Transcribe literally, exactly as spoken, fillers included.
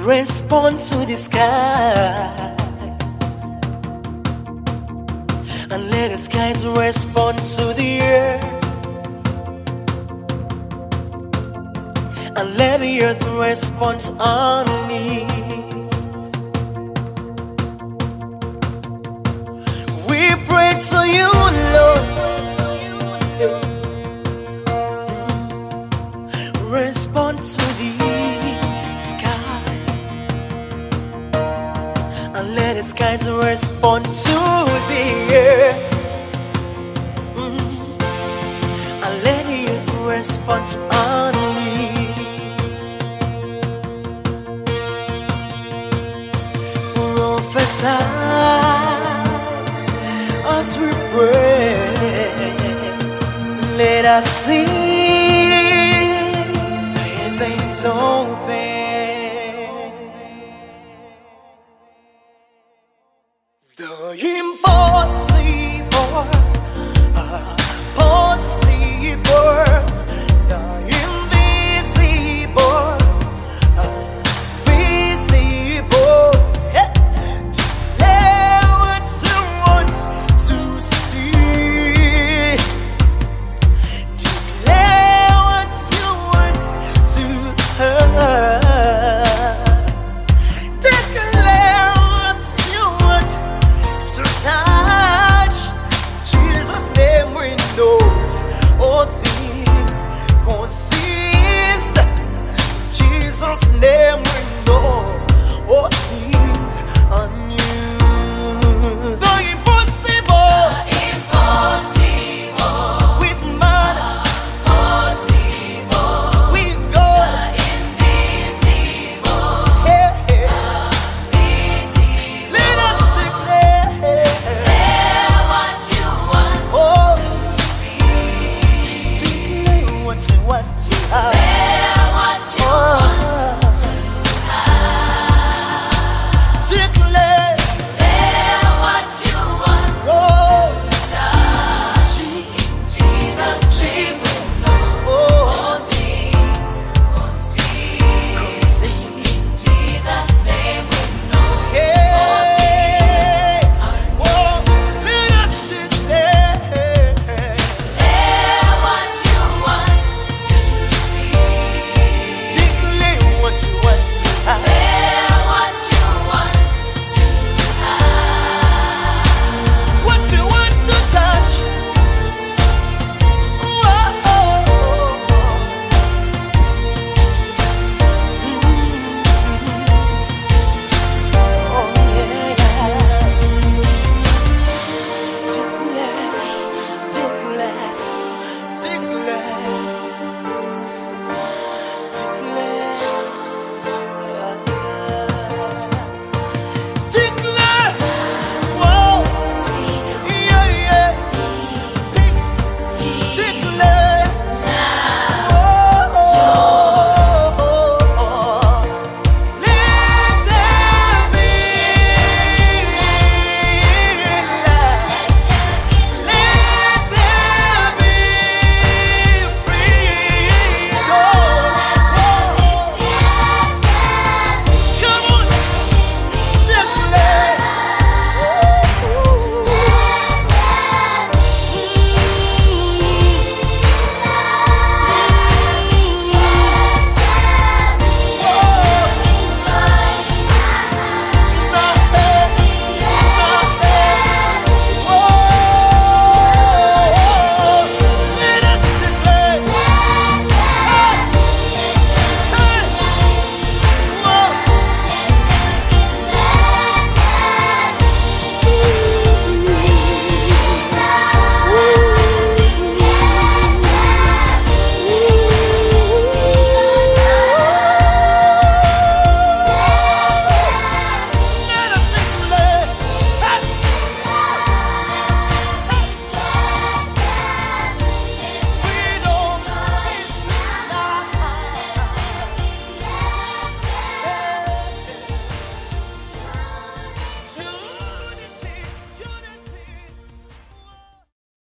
Respond to the skies, and let the skies respond to the earth, and let the earth respond to our needs. We pray to you, Lord. Respond to the skies, and let the skies respond to the earth, mm. and let the earth respond to our needs. Prophesy as we pray, let us see the heavens open. The impossible, uh, possible, the invisible, uh, visible. Yeah. Declare what you want to see. Declare what you want to hear. Declare what you want to touch. Jesus' name we know all things consist. Jesus' name.